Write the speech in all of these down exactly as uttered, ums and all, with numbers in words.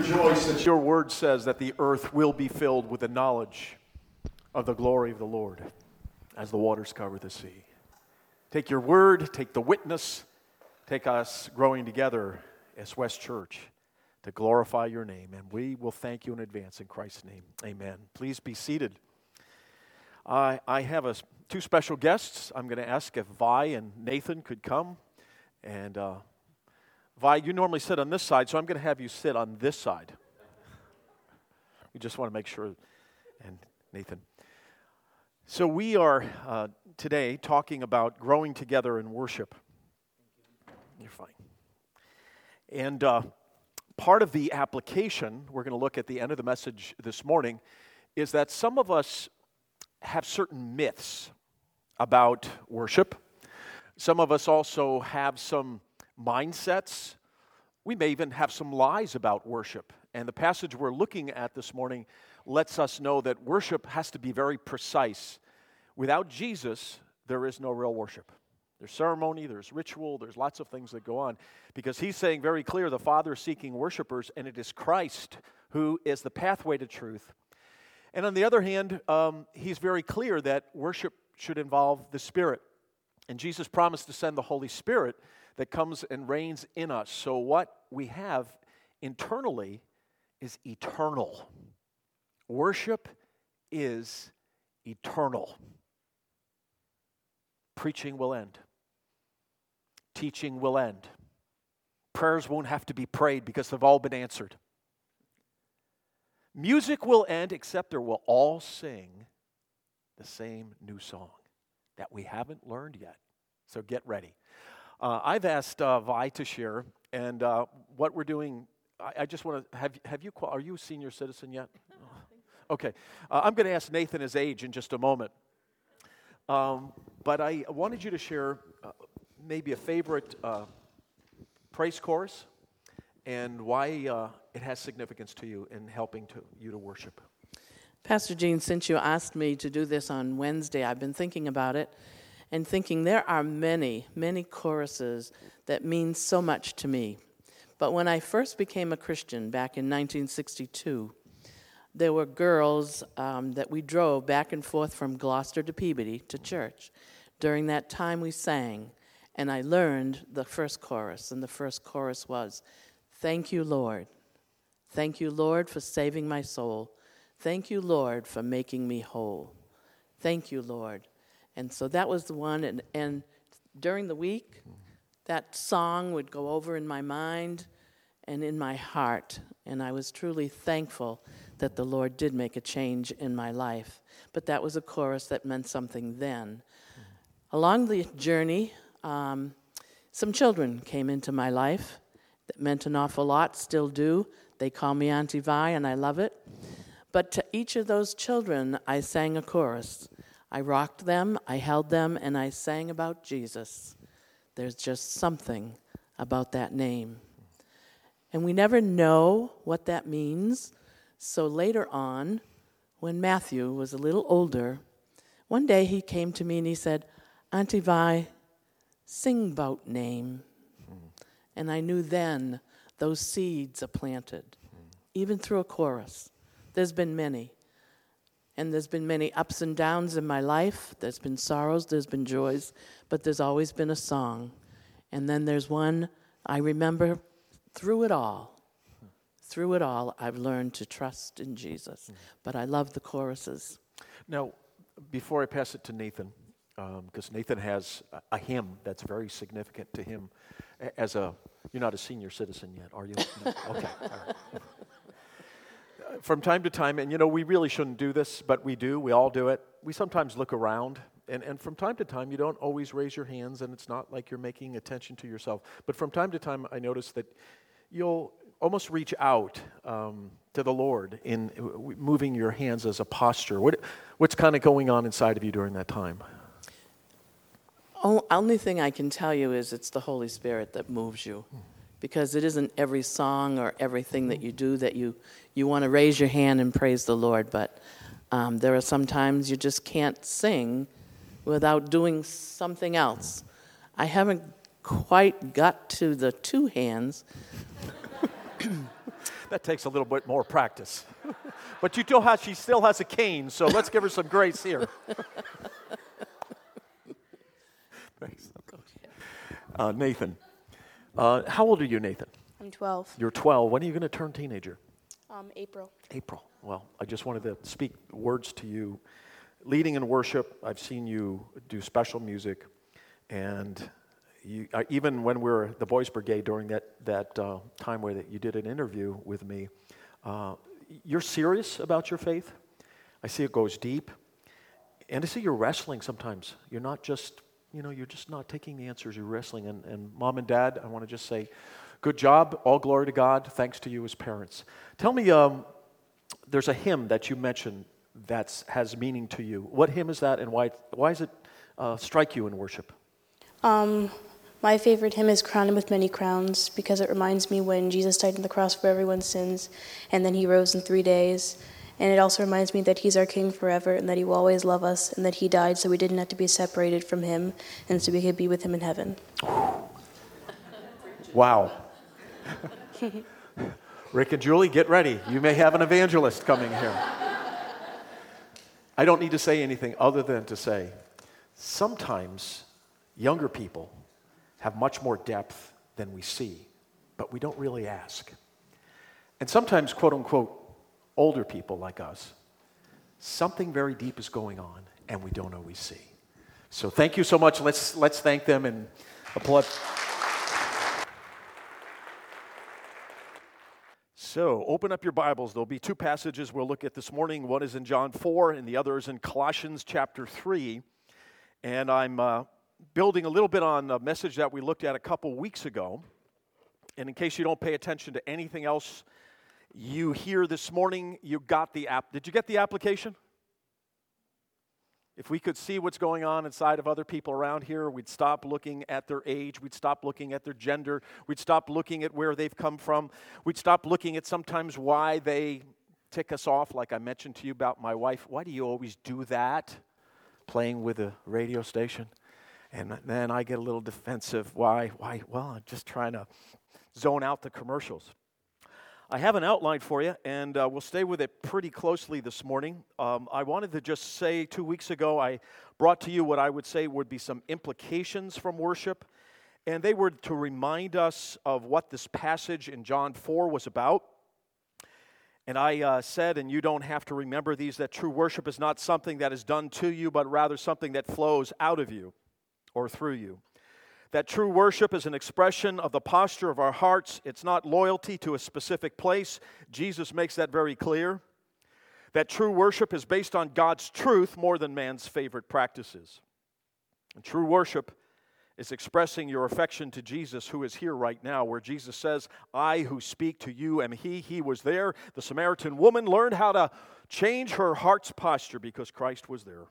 rejoice that your word says that the earth will be filled with the knowledge of the glory of the Lord as the waters cover the sea. Take your word, take the witness, take us growing together as West Church to glorify your name. And we will thank you in advance in Christ's name. Amen. Please be seated. I, I have a, two special guests. I'm going to ask if Vi and Nathan could come. And uh, Vi, you normally sit on this side, so I'm going to have you sit on this side. We just want to make sure. And Nathan. So we are uh, today talking about growing together in worship. You're fine. And uh, part of the application we're going to look at the end of the message this morning is that some of us have certain myths about worship. Some of us also have some mindsets. We may even have some lies about worship. And the passage we're looking at this morning lets us know that worship has to be very precise. Without Jesus, there is no real worship. There's ceremony, there's ritual, there's lots of things that go on. Because he's saying very clear, the Father is seeking worshipers, and it is Christ who is the pathway to truth. And on the other hand, um, he's very clear that worship should involve the Spirit. And Jesus promised to send the Holy Spirit that comes and reigns in us. So what we have internally is eternal. Worship is eternal. Preaching will end. Teaching will end. Prayers won't have to be prayed because they've all been answered. Music will end, except there will all sing the same new song that we haven't learned yet. So get ready. Uh, I've asked uh, Vi to share, and uh, what we're doing, I, I just want to, have, have you, are you a senior citizen yet? Okay. Uh, I'm going to ask Nathan his age in just a moment. Um, but I wanted you to share uh, maybe a favorite uh, praise chorus and why uh, it has significance to you in helping to you to worship. Pastor Gene, since you asked me to do this on Wednesday, I've been thinking about it and thinking there are many, many choruses that mean so much to me. But when I first became a Christian back in nineteen sixty-two, there were girls um, that we drove back and forth from Gloucester to Peabody to church. During that time we sang, and I learned the first chorus, and the first chorus was, "Thank you, Lord. Thank you, Lord, for saving my soul. Thank you, Lord, for making me whole. Thank you, Lord." And so that was the one, and, and during the week, that song would go over in my mind and in my heart, and I was truly thankful that the Lord did make a change in my life. But that was a chorus that meant something then. Mm-hmm. Along the journey, um, some children came into my life that meant an awful lot, still do. They call me Auntie Vi, and I love it. But to each of those children, I sang a chorus. I rocked them, I held them, and I sang about Jesus. There's just something about that name. And we never know what that means. So later on, when Matthew was a little older, one day he came to me and he said, "Auntie Vi, sing 'bout name." Mm. And I knew then those seeds are planted, mm. even through a chorus. There's been many. And there's been many ups and downs in my life. There's been sorrows, there's been joys, but there's always been a song. And then there's one I remember through it all. Through it all, I've learned to trust in Jesus. Mm. But I love the choruses. Now, before I pass it to Nathan, because um, Nathan has a, a hymn that's very significant to him as a, you're not a senior citizen yet, are you? No? Okay, all right. From time to time, and you know, we really shouldn't do this, but we do, we all do it. We sometimes look around, and, and from time to time, you don't always raise your hands, and it's not like you're making attention to yourself. But from time to time, I notice that you'll almost reach out um, to the Lord in moving your hands as a posture. What, what's kind of going on inside of you during that time? Oh, only thing I can tell you is it's the Holy Spirit that moves you. Hmm. Because it isn't every song or everything that you do that you, you want to raise your hand and praise the Lord. But um, there are some times you just can't sing without doing something else. I haven't quite got to the two hands. That takes a little bit more practice. But you know how she still has a cane, so let's give her some grace here. Thanks. Uh, Nathan. Uh, how old are you, Nathan? I'm twelve. You're twelve. When are you going to turn teenager? Um, April. April. Well, I just wanted to speak words to you. Leading in worship, I've seen you do special music, and you, uh, even when we were at the Boys Brigade during that that uh, time where that you did an interview with me, uh, you're serious about your faith. I see it goes deep, and I see you're wrestling sometimes. You're not just, you know, you're just not taking the answers. You're wrestling, and, and Mom and Dad, I want to just say, good job. All glory to God. Thanks to you as parents. Tell me, um, there's a hymn that you mentioned that has meaning to you. What hymn is that, and why why does it uh, strike you in worship? Um, my favorite hymn is Crown Him with Many Crowns, because it reminds me when Jesus died on the cross for everyone's sins, and then he rose in three days. And it also reminds me that he's our King forever, and that he will always love us, and that he died so we didn't have to be separated from him, and so we could be with him in heaven. Wow. Rick and Julie, get ready. You may have an evangelist coming here. I don't need to say anything other than to say, sometimes younger people have much more depth than we see, but we don't really ask. And sometimes, quote unquote, older people like us, something very deep is going on, and we don't always see. So thank you so much. Let's let's thank them and applaud. So, open up your Bibles. There'll be two passages we'll look at this morning. One is in John four, and the other is in Colossians chapter three. And I'm uh, building a little bit on a message that we looked at a couple weeks ago. And in case you don't pay attention to anything else you hear this morning, you got the app. Did you get the application? If we could see what's going on inside of other people around here, we'd stop looking at their age, we'd stop looking at their gender, we'd stop looking at where they've come from, we'd stop looking at sometimes why they tick us off, like I mentioned to you about my wife. Why do you always do that? Playing with a radio station. And then I get a little defensive. Why? Why? Well, I'm just trying to zone out the commercials. I have an outline for you, and uh, we'll stay with it pretty closely this morning. Um, I wanted to just say two weeks ago, I brought to you what I would say would be some implications from worship, and they were to remind us of what this passage in John four was about. And I uh, said, and you don't have to remember these, that true worship is not something that is done to you, but rather something that flows out of you or through you. That true worship is an expression of the posture of our hearts. It's not loyalty to a specific place. Jesus makes that very clear. That true worship is based on God's truth more than man's favorite practices. And true worship is expressing your affection to Jesus, who is here right now, where Jesus says, I who speak to you am he. He was there. The Samaritan woman learned how to change her heart's posture because Christ was there.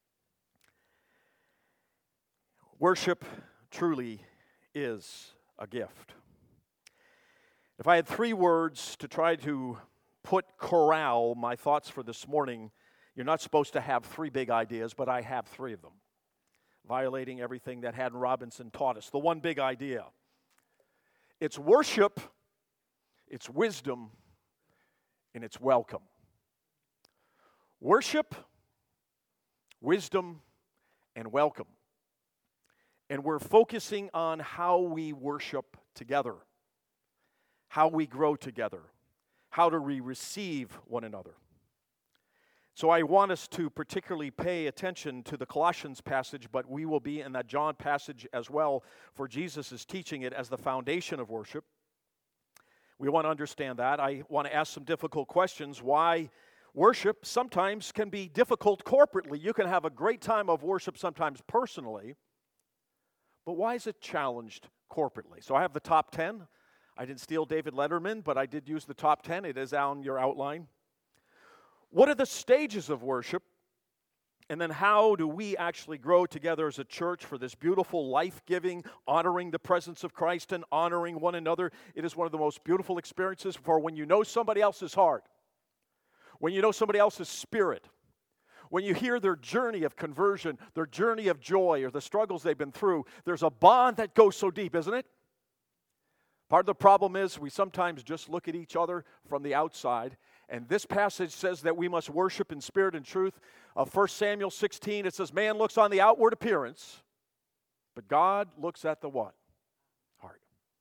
Worship truly is a gift. If I had three words to try to put corral my thoughts for this morning, you're not supposed to have three big ideas, but I have three of them. Violating everything that Haddon Robinson taught us. The one big idea. It's worship, it's wisdom, and it's welcome. Worship, wisdom, and welcome. And we're focusing on how we worship together, how we grow together, how do we receive one another. So I want us to particularly pay attention to the Colossians passage, but we will be in that John passage as well, for Jesus is teaching it as the foundation of worship. We want to understand that. I want to ask some difficult questions. Why worship sometimes can be difficult corporately. You can have a great time of worship sometimes personally. But why is it challenged corporately? So I have the top ten. I didn't steal David Letterman, but I did use the top ten. It is on your outline. What are the stages of worship? And then how do we actually grow together as a church for this beautiful, life-giving, honoring the presence of Christ and honoring one another? It is one of the most beautiful experiences for when you know somebody else's heart, when you know somebody else's spirit, when you hear their journey of conversion, their journey of joy, or the struggles they've been through. There's a bond that goes so deep, isn't it? Part of the problem is we sometimes just look at each other from the outside, and this passage says that we must worship in spirit and truth. Of First Samuel sixteen, it says, man looks on the outward appearance, but God looks at the what? Heart.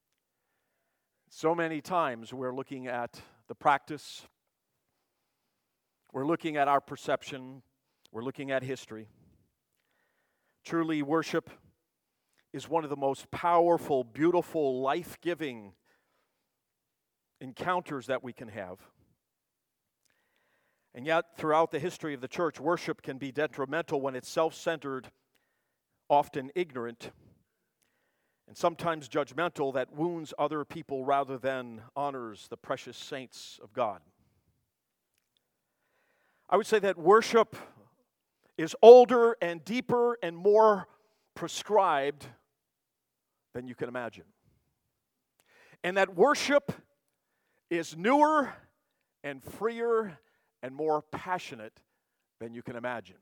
So many times we're looking at the practice, we're looking at our perception, we're looking at history. Truly, worship is one of the most powerful, beautiful, life-giving encounters that we can have. And yet, throughout the history of the church, worship can be detrimental when it's self-centered, often ignorant, and sometimes judgmental that wounds other people rather than honors the precious saints of God. I would say that worship is older and deeper and more prescribed than you can imagine. And that worship is newer and freer and more passionate than you can imagine.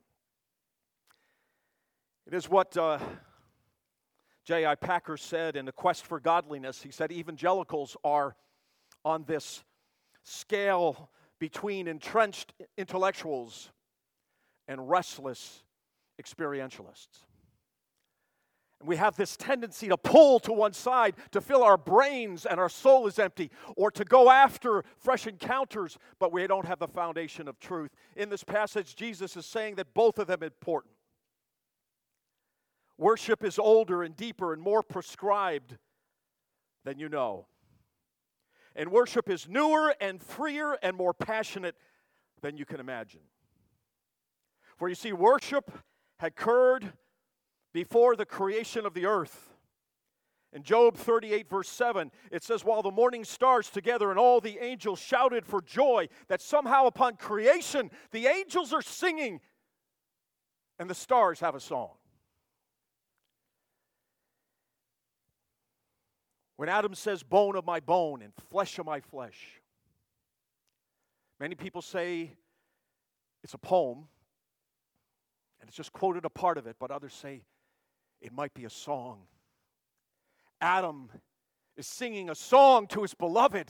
It is what uh, J I Packer said in The Quest for Godliness. He said evangelicals are on this scale between entrenched intellectuals and restless experientialists. And we have this tendency to pull to one side, to fill our brains and our soul is empty, or to go after fresh encounters, but we don't have the foundation of truth. In this passage, Jesus is saying that both of them are important. Worship is older and deeper and more prescribed than you know. And worship is newer and freer and more passionate than you can imagine. For you see, worship had occurred before the creation of the earth. In Job thirty-eight, verse seven, it says, while the morning stars together and all the angels shouted for joy, that somehow upon creation the angels are singing and the stars have a song. When Adam says, bone of my bone and flesh of my flesh, many people say it's a poem, and it's just quoted a part of it, but others say it might be a song. Adam is singing a song to his beloved.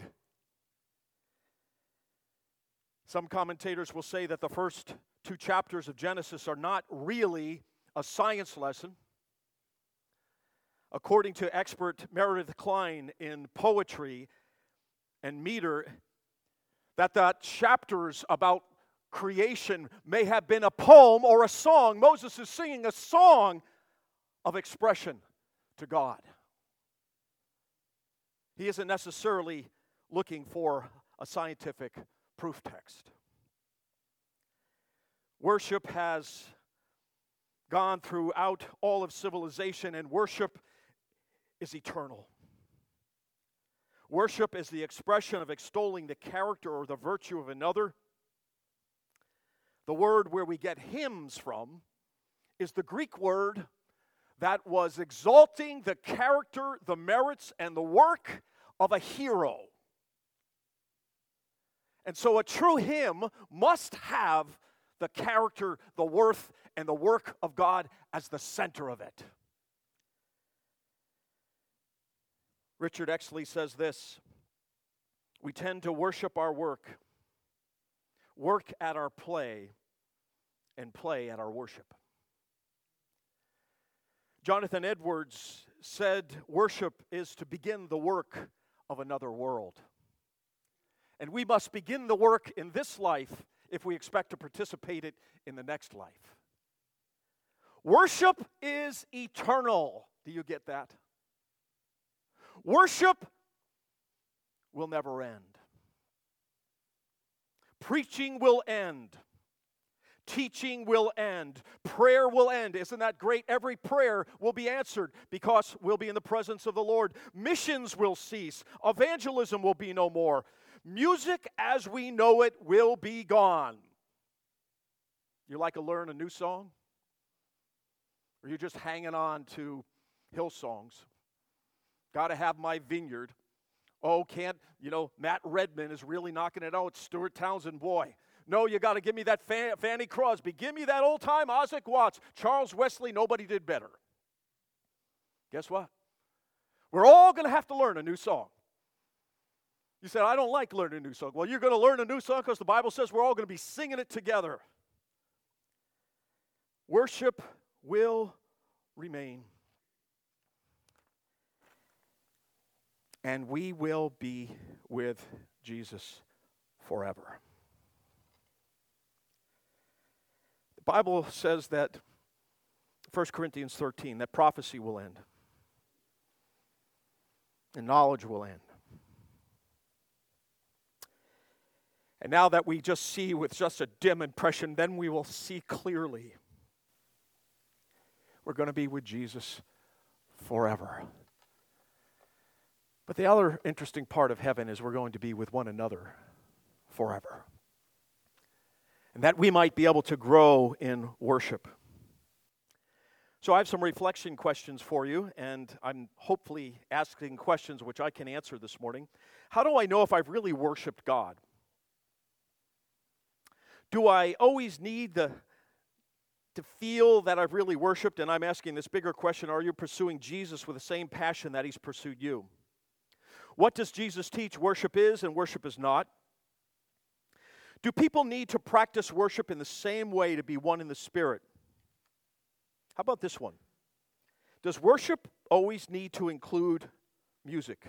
Some commentators will say that the first two chapters of Genesis are not really a science lesson. According to expert Meredith Kline in poetry and meter, that the chapters about creation may have been a poem or a song. Moses is singing a song of expression to God. He isn't necessarily looking for a scientific proof text. Worship has gone throughout all of civilization, and worship is eternal. Worship is the expression of extolling the character or the virtue of another. The word where we get hymns from is the Greek word that was exalting the character, the merits, and the work of a hero. And so a true hymn must have the character, the worth, and the work of God as the center of it. Richard Exley says this: we tend to worship our work, work at our play, and play at our worship. Jonathan Edwards said worship is to begin the work of another world. And we must begin the work in this life if we expect to participate it in the next life. Worship is eternal. Do you get that? Worship will never end. Preaching will end. Teaching will end. Prayer will end. Isn't that great? Every prayer will be answered because we'll be in the presence of the Lord. Missions will cease. Evangelism will be no more. Music as we know it will be gone. You like to learn a new song? Or you're just hanging on to Hillsongs? Got to have my vineyard. Oh, can't, you know, Matt Redman is really knocking it out. Stuart Townsend, boy. No, you got to give me that Fan- Fanny Crosby. Give me that old-time Isaac Watts. Charles Wesley, nobody did better. Guess what? We're all going to have to learn a new song. You said, I don't like learning a new song. Well, you're going to learn a new song because the Bible says we're all going to be singing it together. Worship will remain. And we will be with Jesus forever. The Bible says that, First Corinthians thirteen, that prophecy will end. And knowledge will end. And now that we just see with just a dim impression, then we will see clearly. We're going to be with Jesus forever. But the other interesting part of heaven is we're going to be with one another forever. And that we might be able to grow in worship. So I have some reflection questions for you, and I'm hopefully asking questions which I can answer this morning. How do I know if I've really worshiped God? Do I always need the, to feel that I've really worshiped? And I'm asking this bigger question, are you pursuing Jesus with the same passion that he's pursued you? What does Jesus teach worship is and worship is not? Do people need to practice worship in the same way to be one in the Spirit? How about this one? Does worship always need to include music?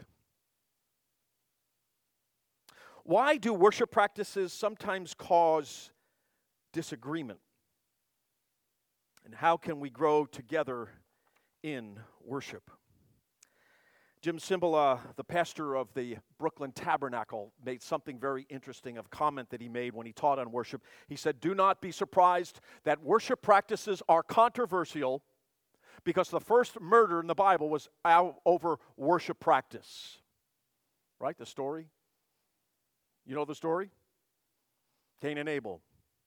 Why do worship practices sometimes cause disagreement? And how can we grow together in worship? Jim Cymbala, the pastor of the Brooklyn Tabernacle, made something very interesting, a comment that he made when he taught on worship. He said, do not be surprised that worship practices are controversial because the first murder in the Bible was out over worship practice. Right, the story? You know the story? Cain and Abel.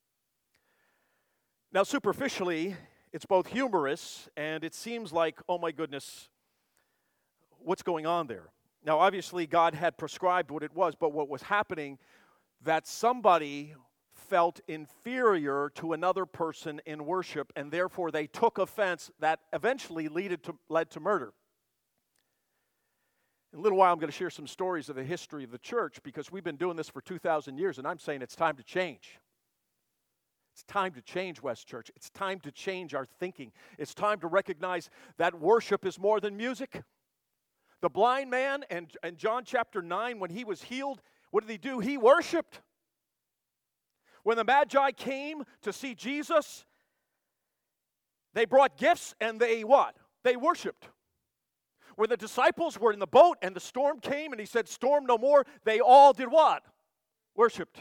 Now, superficially, it's both humorous and it seems like, oh my goodness, what's going on there? Now, obviously, God had prescribed what it was, but what was happening, that somebody felt inferior to another person in worship, and therefore they took offense that eventually led to, led to murder. In a little while, I'm going to share some stories of the history of the church, because we've been doing this for two thousand years, and I'm saying it's time to change. It's time to change, West Church. It's time to change our thinking. It's time to recognize that worship is more than music. The blind man in, in John chapter nine, when he was healed, what did he do? He worshiped. When the Magi came to see Jesus, they brought gifts and they what? They worshiped. When the disciples were in the boat and the storm came and he said, storm no more, they all did what? Worshiped.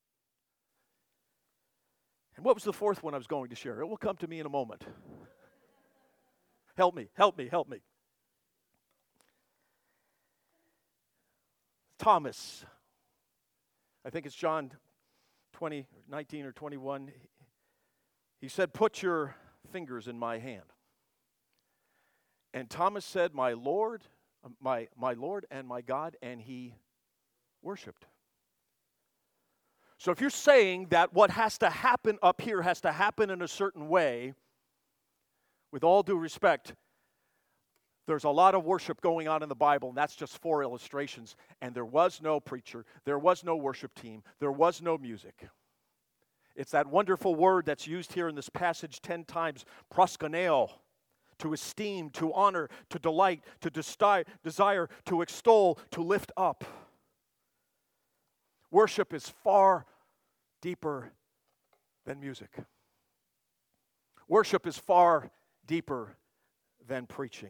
And what was the fourth one I was going to share? It will come to me in a moment. Help me, help me, help me. Thomas, I think it's John twenty, nineteen or twenty-one, he said, put your fingers in my hand. And Thomas said, my Lord, my, my Lord and my God, and he worshiped. So if you're saying that what has to happen up here has to happen in a certain way, with all due respect, there's a lot of worship going on in the Bible, and that's just four illustrations. And there was no preacher, there was no worship team, there was no music. It's that wonderful word that's used here in this passage ten times, proskuneo, to esteem, to honor, to delight, to desti- desire, to extol, to lift up. Worship is far deeper than music. Worship is far deeper than preaching.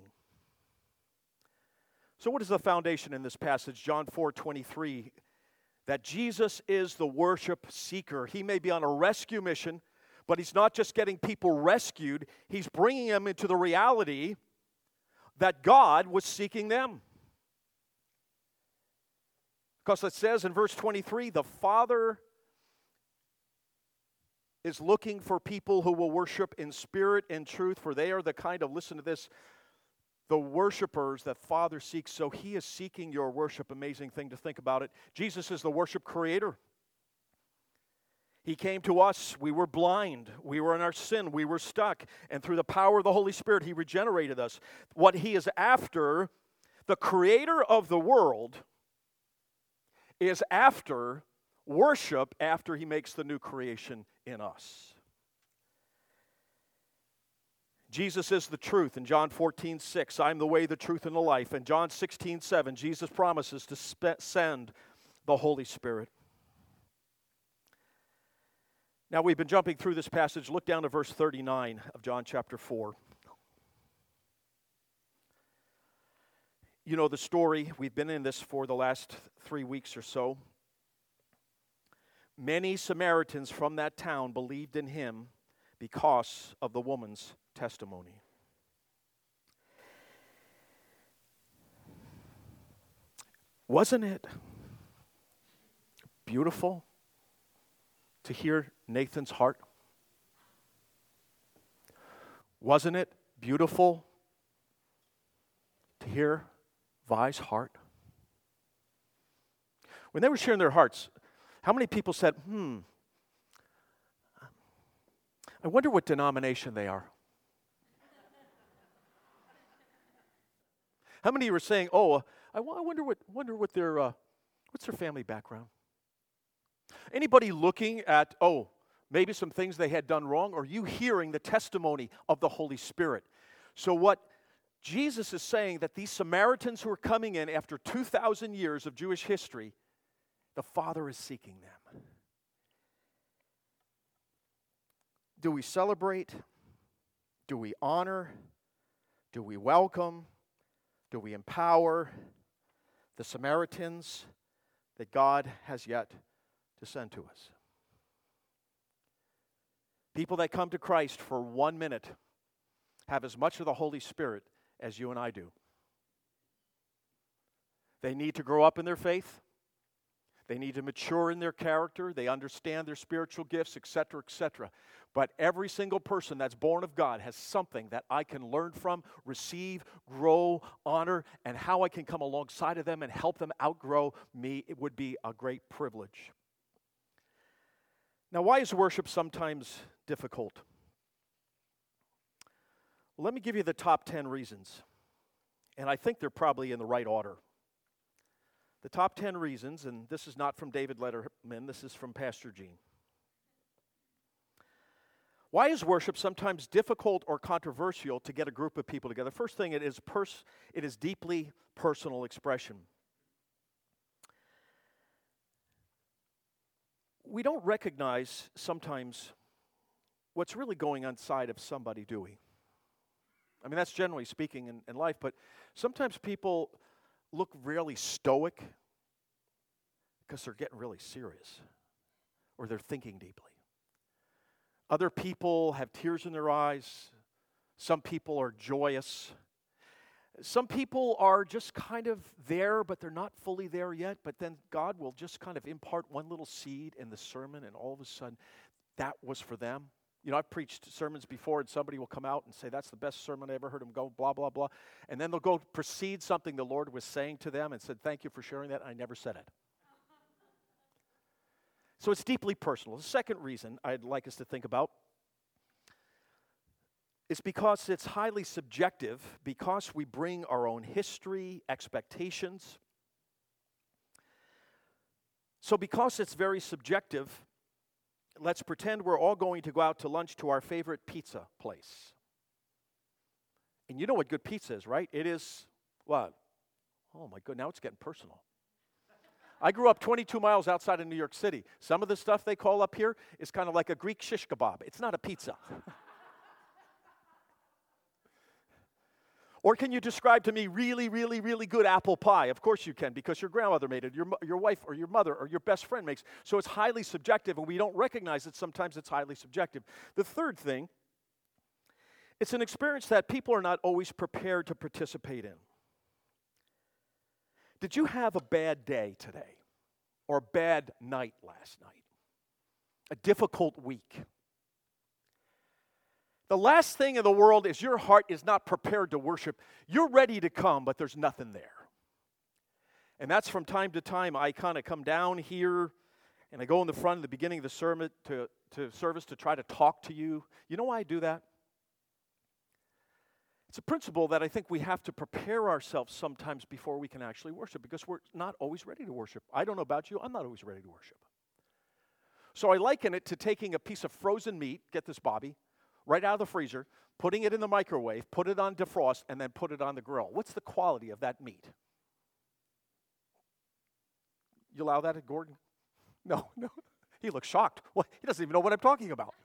So what is the foundation in this passage? John four twenty-three, that Jesus is the worship seeker. He may be on a rescue mission, but he's not just getting people rescued. He's bringing them into the reality that God was seeking them. Because it says in verse twenty-three, the Father is looking for people who will worship in spirit and truth, for they are the kind of, listen to this, the worshipers that Father seeks. So he is seeking your worship. Amazing thing to think about it. Jesus is the worship creator. He came to us. We were blind. We were in our sin. We were stuck. And through the power of the Holy Spirit, he regenerated us. What he is after, the creator of the world, is after worship, after he makes the new creation in us. Jesus is the truth. In John fourteen six, I am the way, the truth, and the life. In John sixteen seven, Jesus promises to spe- send the Holy Spirit. Now, we've been jumping through this passage. Look down to verse thirty-nine of John chapter four. You know the story. We've been in this for the last three weeks or so. Many Samaritans from that town believed in him because of the woman's testimony. Wasn't it beautiful to hear Nathan's heart? Wasn't it beautiful to hear Vi's heart? When they were sharing their hearts, how many people said, hmm, I wonder what denomination they are? How many were saying, oh, I wonder what wonder what their uh, what's their family background? Anybody looking at, oh, maybe some things they had done wrong? Or are you hearing the testimony of the Holy Spirit? So what Jesus is saying, that these Samaritans who are coming in after two thousand years of Jewish history, the Father is seeking them. Do we celebrate? Do we honor? Do we welcome? Do we empower the Samaritans that God has yet to send to us? People that come to Christ for one minute have as much of the Holy Spirit as you and I do. They need to grow up in their faith. They need to mature in their character. They understand their spiritual gifts, et cetera, et cetera. But every single person that's born of God has something that I can learn from, receive, grow, honor, and how I can come alongside of them and help them outgrow me. It would be a great privilege. Now, why is worship sometimes difficult? Well, let me give you the top ten reasons. And I think they're probably in the right order. The top ten reasons, and this is not from David Letterman, this is from Pastor Gene. Why is worship sometimes difficult or controversial to get a group of people together? First thing, it is pers- it is deeply personal expression. We don't recognize sometimes what's really going on inside of somebody, do we? I mean, that's generally speaking in, in life, but sometimes people look really stoic because they're getting really serious or they're thinking deeply. Other people have tears in their eyes. Some people are joyous. Some people are just kind of there, but they're not fully there yet. But then God will just kind of impart one little seed in the sermon, and all of a sudden, that was for them. You know, I've preached sermons before, and somebody will come out and say, that's the best sermon I ever heard them go, blah, blah, blah. And then they'll go proceed something the Lord was saying to them and said, thank you for sharing that. I never said it. So it's deeply personal. The second reason I'd like us to think about is because it's highly subjective, because we bring our own history, expectations. So because it's very subjective, let's pretend we're all going to go out to lunch to our favorite pizza place. And you know what good pizza is, right? It is what? Oh my God, now it's getting personal. I grew up twenty-two miles outside of New York City. Some of the stuff they call up here is kind of like a Greek shish kebab. It's not a pizza. Or can you describe to me really, really, really good apple pie? Of course you can, because your grandmother made it, your, your wife or your mother or your best friend makes. So it's highly subjective, and we don't recognize it. Sometimes it's highly subjective. The third thing, it's an experience that people are not always prepared to participate in. Did you have a bad day today? Or a bad night last night? A difficult week? The last thing in the world is your heart is not prepared to worship. You're ready to come, but there's nothing there. And that's from time to time. I kind of come down here, and I go in the front at the beginning of the sermon to, to service to try to talk to you. You know why I do that? It's a principle that I think we have to prepare ourselves sometimes before we can actually worship, because we're not always ready to worship. I don't know about you, I'm not always ready to worship. So I liken it to taking a piece of frozen meat, get this, Bobby, right out of the freezer, putting it in the microwave, put it on defrost, and then put it on the grill. What's the quality of that meat? You allow that at Gordon? No, no. He looks shocked. Well, he doesn't even know what I'm talking about.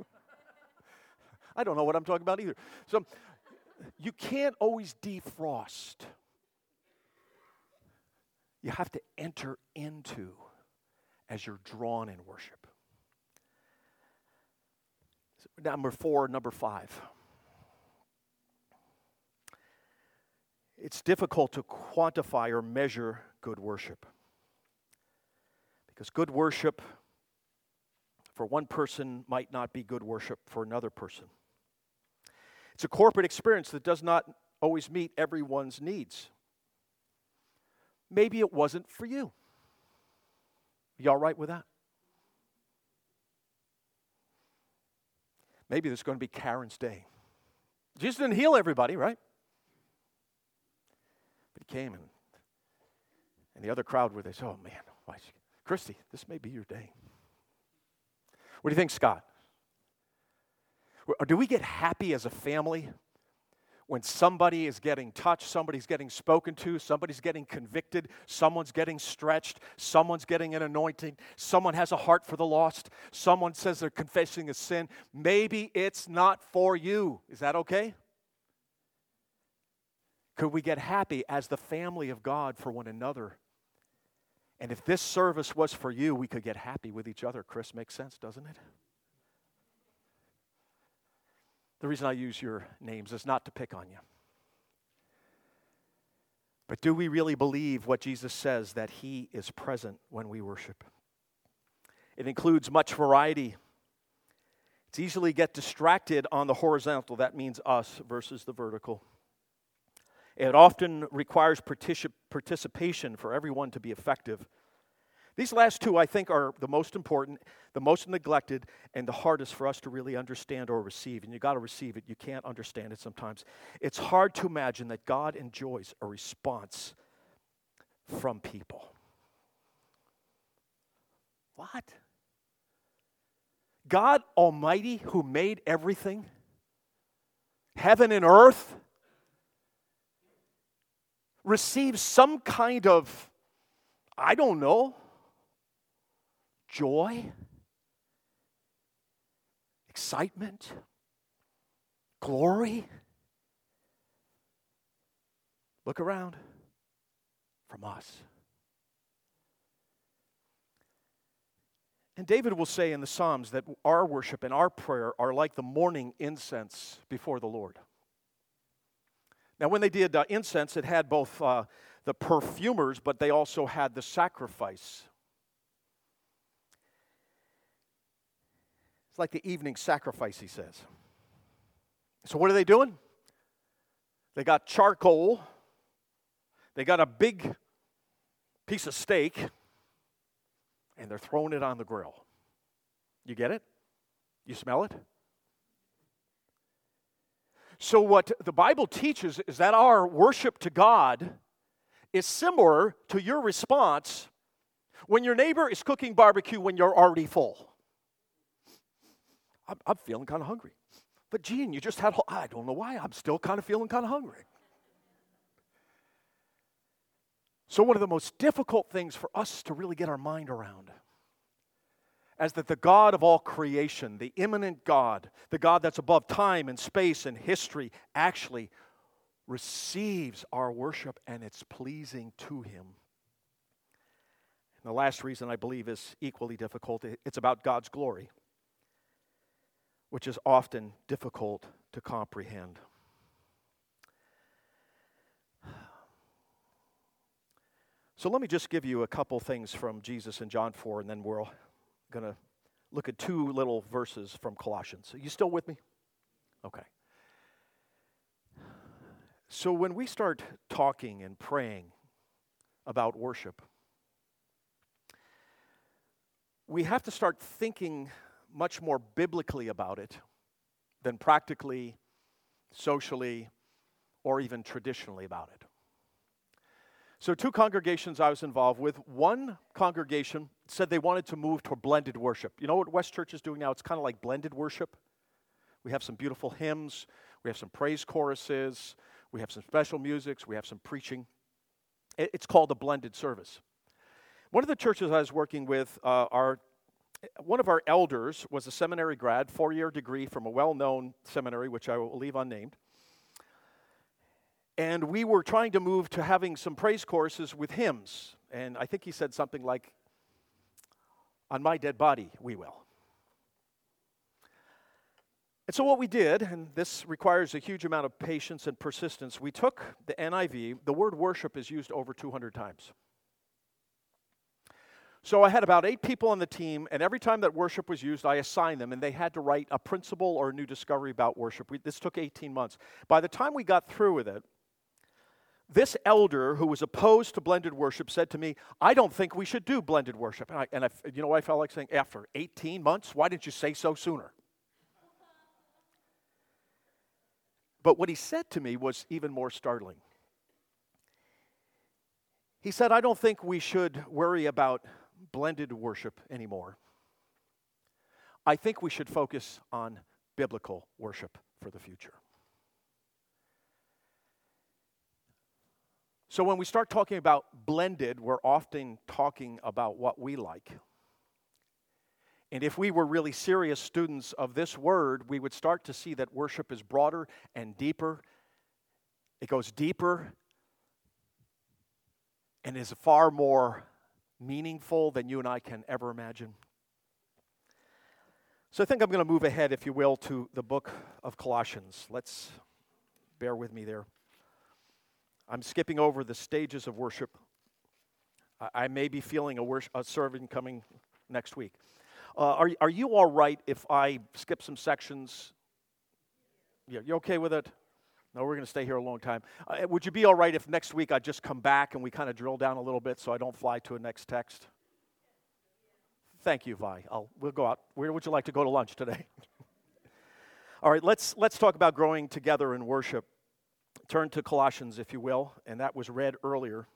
I don't know what I'm talking about either. So you can't always defrost. You have to enter into as you're drawn in worship. Number four, number five. It's difficult to quantify or measure good worship. Because good worship for one person might not be good worship for another person. It's a corporate experience that does not always meet everyone's needs. Maybe it wasn't for you. You all right with that? Maybe there's going to be Karen's day. Jesus didn't heal everybody, right? But he came, and, and the other crowd were, they said, oh man, why, Christy, this may be your day. What do you think, Scott? Or do we get happy as a family when somebody is getting touched, somebody's getting spoken to, somebody's getting convicted, someone's getting stretched, someone's getting an anointing, someone has a heart for the lost, someone says they're confessing a sin? Maybe it's not for you. Is that okay? Could we get happy as the family of God for one another? And if this service was for you, we could get happy with each other. Chris, makes sense, doesn't it? The reason I use your names is not to pick on you. But do we really believe what Jesus says, that He is present when we worship? It includes much variety. It's easily get distracted on the horizontal. That means us versus the vertical. It often requires particip- participation for everyone to be effective. These last two, I think, are the most important, the most neglected, and the hardest for us to really understand or receive. And you got to receive it. You can't understand it sometimes. It's hard to imagine that God enjoys a response from people. What? God Almighty, who made everything, heaven and earth, receives some kind of, I don't know, joy, excitement, glory. Look around from us. And David will say in the Psalms that our worship and our prayer are like the morning incense before the Lord. Now, when they did uh, incense, it had both uh, the perfumers, but they also had the sacrifice. It's like the evening sacrifice, he says. So what are they doing? They got charcoal. They got a big piece of steak, and they're throwing it on the grill. You get it? You smell it? So what the Bible teaches is that our worship to God is similar to your response when your neighbor is cooking barbecue when you're already full. I'm, I'm feeling kind of hungry. But Gene, you just had, I don't know why, I'm still kind of feeling kind of hungry. So one of the most difficult things for us to really get our mind around is that the God of all creation, the immanent God, the God that's above time and space and history, actually receives our worship, and it's pleasing to Him. And the last reason I believe is equally difficult. It's about God's glory, which is often difficult to comprehend. So let me just give you a couple things from Jesus in John four, and then we're going to look at two little verses from Colossians. Are you still with me? Okay. So when we start talking and praying about worship, we have to start thinking much more biblically about it than practically, socially, or even traditionally about it. So two congregations I was involved with. One congregation said they wanted to move to blended worship. You know what West Church is doing now? It's kind of like blended worship. We have some beautiful hymns. We have some praise choruses. We have some special musics. We have some preaching. It's called a blended service. One of the churches I was working with, uh, our, one of our elders was a seminary grad, four-year degree from a well-known seminary, which I will leave unnamed. And we were trying to move to having some praise choruses with hymns. And I think he said something like, "On my dead body, we will." And so what we did, and this requires a huge amount of patience and persistence, we took the N I V. The word worship is used over two hundred times. So I had about eight people on the team, and every time that worship was used, I assigned them, and they had to write a principle or a new discovery about worship. We, this took eighteen months. By the time we got through with it, this elder who was opposed to blended worship said to me, "I don't think we should do blended worship." And, I, and I, you know what I felt like saying? After eighteen months, why didn't you say so sooner? But what he said to me was even more startling. He said, "I don't think we should worry about blended worship anymore. I think we should focus on biblical worship for the future." So when we start talking about blended, we're often talking about what we like. And if we were really serious students of this word, we would start to see that worship is broader and deeper. It goes deeper and is far more meaningful than you and I can ever imagine. So I think I'm going to move ahead, if you will, to the book of Colossians. Let's bear with me there. I'm skipping over the stages of worship. I, I may be feeling a, worship, a sermon coming next week. Uh, are, are you all right if I skip some sections? Yeah, you okay with it? No, we're going to stay here a long time. Uh, would you be all right if next week I just come back and we kind of drill down a little bit so I don't fly to a next text? Thank you, Vi. I'll, we'll go out. Where would you like to go to lunch today? All right, let's let's talk about growing together in worship. Turn to Colossians, if you will, and that was read earlier.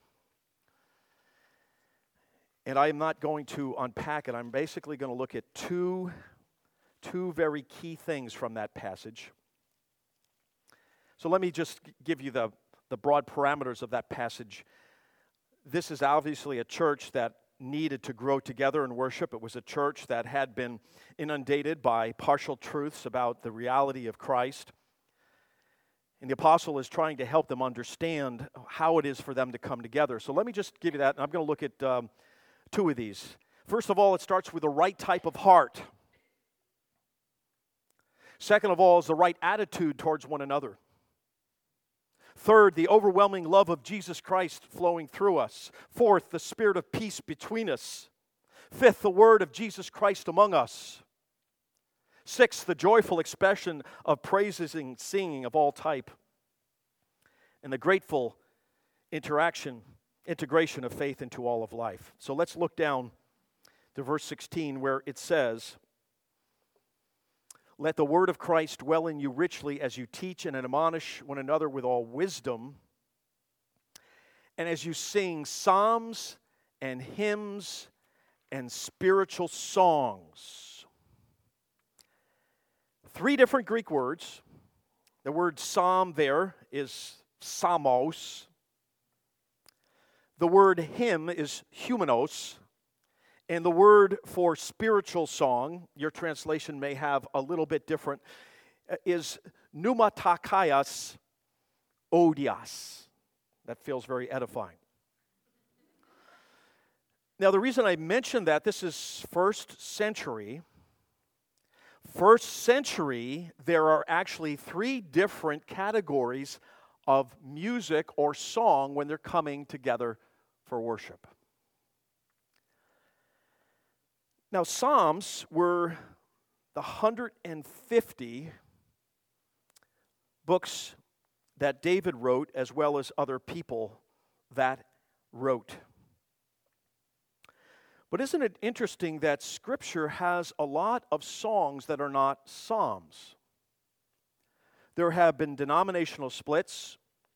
And I am not going to unpack it. I'm basically going to look at two, two very key things from that passage. So let me just give you the, the broad parameters of that passage. This is obviously a church that needed to grow together in worship. It was a church that had been inundated by partial truths about the reality of Christ. And the apostle is trying to help them understand how it is for them to come together. So let me just give you that, and I'm going to look at um, two of these. First of all, it starts with the right type of heart. Second of all is the right attitude towards one another. Third, the overwhelming love of Jesus Christ flowing through us. Fourth, the spirit of peace between us. Fifth, the word of Jesus Christ among us. Sixth, the joyful expression of praises and singing of all type. And the grateful interaction, integration of faith into all of life. So let's look down to verse sixteen where it says, "Let the word of Christ dwell in you richly as you teach and admonish one another with all wisdom, and as you sing psalms and hymns and spiritual songs." Three different Greek words. The word psalm there is psalmos. The word hymn is humenos. And the word for spiritual song, your translation may have a little bit different, is pneumatakaias odias. That feels very edifying. Now, the reason I mention that, this is first century. First century, there are actually three different categories of music or song when they're coming together for worship. Now, Psalms were the one hundred fifty books that David wrote, as well as other people that wrote. But isn't it interesting that Scripture has a lot of songs that are not psalms? There have been denominational splits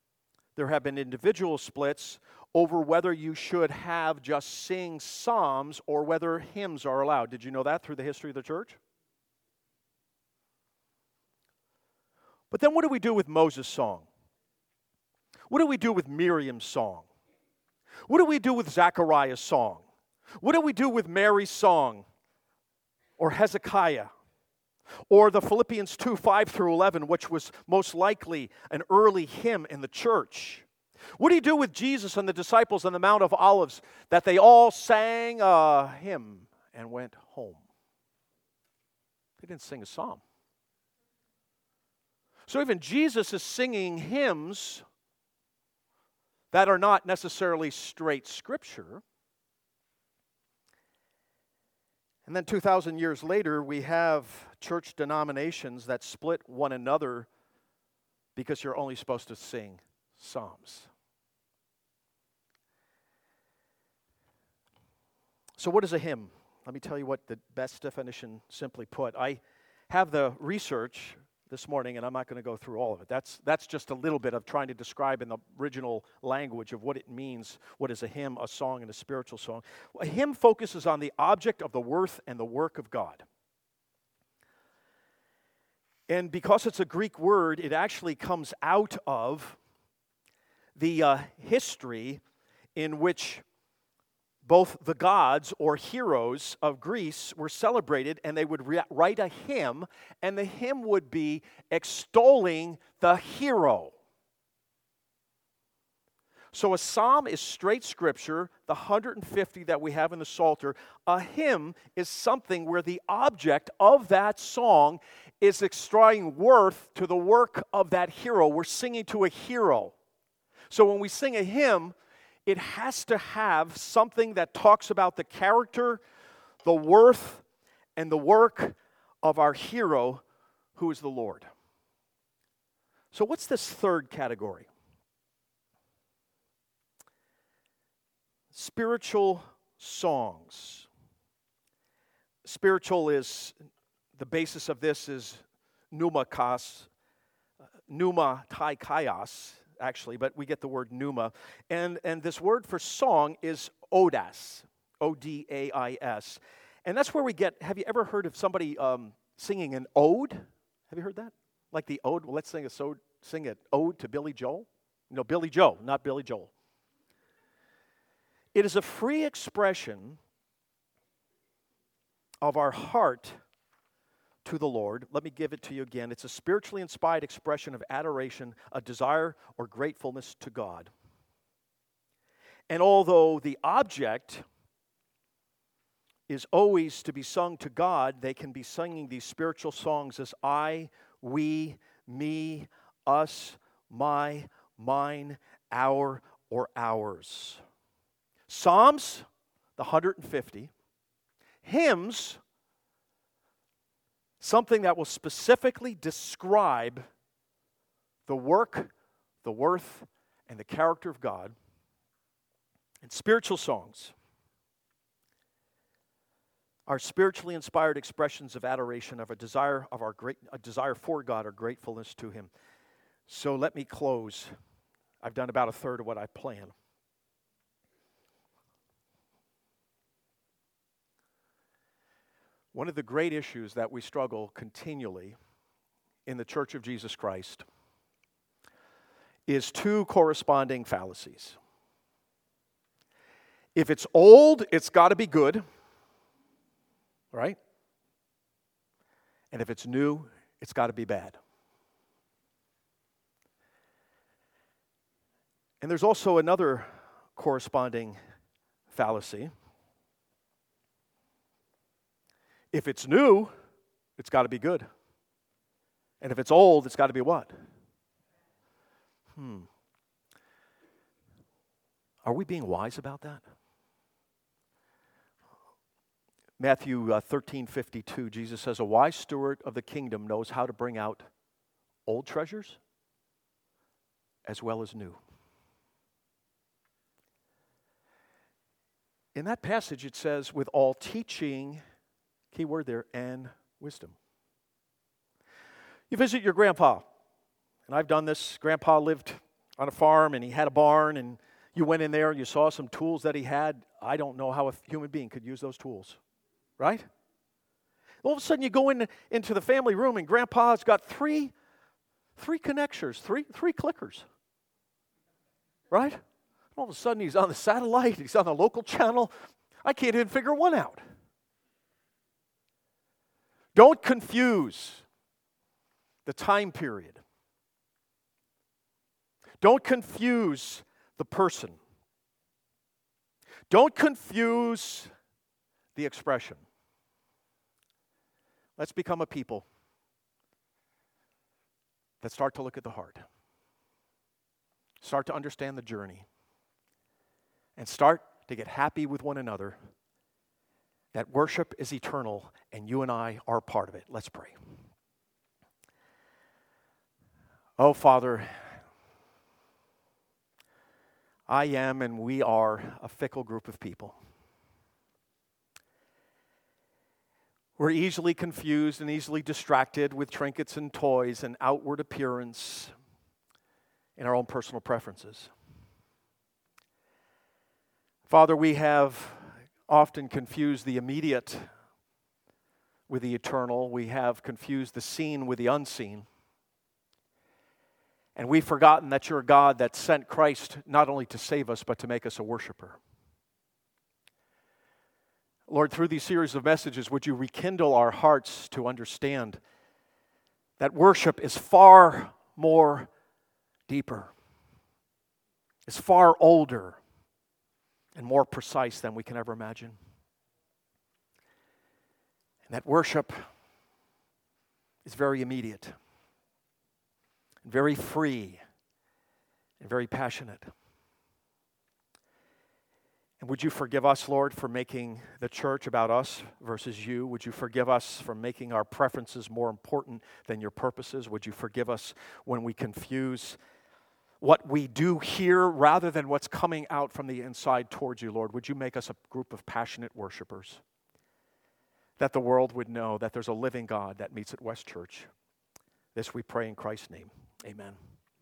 there have been individual splits over whether you should have just sing psalms or whether hymns are allowed. Did you know that through the history of the church? But then what do we do with Moses' song? What do we do with Miriam's song? What do we do with Zechariah's song? What do we do with Mary's song? Or Hezekiah? Or the Philippians two, five through eleven, which was most likely an early hymn in the church? What do you do with Jesus and the disciples on the Mount of Olives, that they all sang a hymn and went home? They didn't sing a psalm. So even Jesus is singing hymns that are not necessarily straight Scripture. And then two thousand years later, we have church denominations that split one another because you're only supposed to sing psalms. So what is a hymn? Let me tell you what the best definition, simply put. I have the research this morning, and I'm not going to go through all of it. That's, that's just a little bit of trying to describe in the original language of what it means, what is a hymn, a song, and a spiritual song. A hymn focuses on the object of the worth and the work of God. And because it's a Greek word, it actually comes out of the uh, history in which both the gods or heroes of Greece were celebrated, and they would re- write a hymn, and the hymn would be extolling the hero. So a psalm is straight Scripture, the one hundred fifty that we have in the Psalter. A hymn is something where the object of that song is extracting worth to the work of that hero. We're singing to a hero. So when we sing a hymn, it has to have something that talks about the character, the worth, and the work of our hero, who is the Lord. So what's this third category? Spiritual songs. Spiritual is, the basis of this is pneumakos, pneuma tai kaios, actually, but we get the word pneuma. And, and this word for song is odas, O D A I S. And that's where we get, have you ever heard of somebody um, singing an ode? Have you heard that? Like the ode, well, let's sing a so, sing an ode to Billy Joel. No, Billy Joe, not Billy Joel. It is a free expression of our heart to the Lord. Let me give it to you again. It's a spiritually inspired expression of adoration, a desire or gratefulness to God. And although the object is always to be sung to God, they can be singing these spiritual songs as I, we, me, us, my, mine, our, or ours. Psalms, the one hundred fifty. Hymns, something that will specifically describe the work, the worth, and the character of God. And spiritual songs are spiritually inspired expressions of adoration, of a desire of our great, a desire for God or gratefulness to Him. So let me close. I've done about a third of what I planned. One of the great issues that we struggle continually in the Church of Jesus Christ is two corresponding fallacies. If it's old, it's got to be good, right? And if it's new, it's got to be bad. And there's also another corresponding fallacy. If it's new, it's got to be good. And if it's old, it's got to be what? Hmm. Are we being wise about that? Matthew uh, thirteen fifty-two, Jesus says, a wise steward of the kingdom knows how to bring out old treasures as well as new. In that passage, it says, with all teaching, key word there, and wisdom. You visit your grandpa, and I've done this. Grandpa lived on a farm and he had a barn and you went in there and you saw some tools that he had. I don't know how a human being could use those tools, right? All of a sudden you go in, into the family room and Grandpa's got three, three connectors, three, three clickers, right? All of a sudden he's on the satellite, he's on the local channel. I can't even figure one out. Don't confuse the time period. Don't confuse the person. Don't confuse the expression. Let's become a people that start to look at the heart, start to understand the journey, and start to get happy with one another, that worship is eternal and you and I are part of it. Let's pray. Oh, Father, I am and we are a fickle group of people. We're easily confused and easily distracted with trinkets and toys and outward appearance and our own personal preferences. Father, we have often confused the immediate with the eternal. We have confused the seen with the unseen. And we've forgotten that you're a God that sent Christ not only to save us, but to make us a worshiper. Lord, through these series of messages, would you rekindle our hearts to understand that worship is far more deeper, is far older, and more precise than we can ever imagine. And that worship is very immediate, and very free, and very passionate. And would you forgive us, Lord, for making the church about us versus you? Would you forgive us for making our preferences more important than your purposes? Would you forgive us when we confuse what we do here rather than what's coming out from the inside towards you, Lord? Would you make us a group of passionate worshipers, that the world would know that there's a living God that meets at West Church? This we pray in Christ's name. Amen.